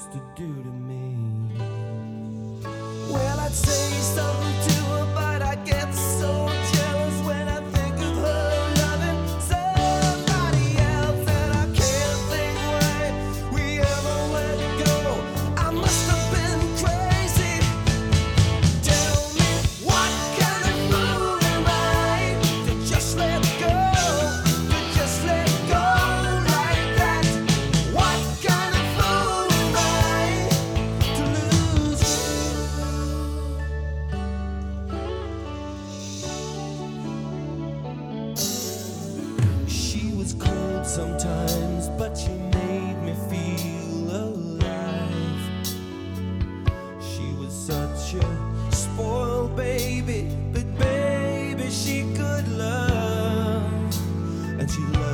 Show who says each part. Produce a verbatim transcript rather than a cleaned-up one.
Speaker 1: used to do to me. Well, I'd say something to her, but I get so jealous when I think of her loving somebody else, and I can't think why we ever let go. I must have been crazy. Tell me, what kind of fool am I to just let go, to just let go like that? What kind of fool am I to lose you? She was cold sometimes, but she made me feel alive. She was such a spoiled baby, but baby she could love, and she loved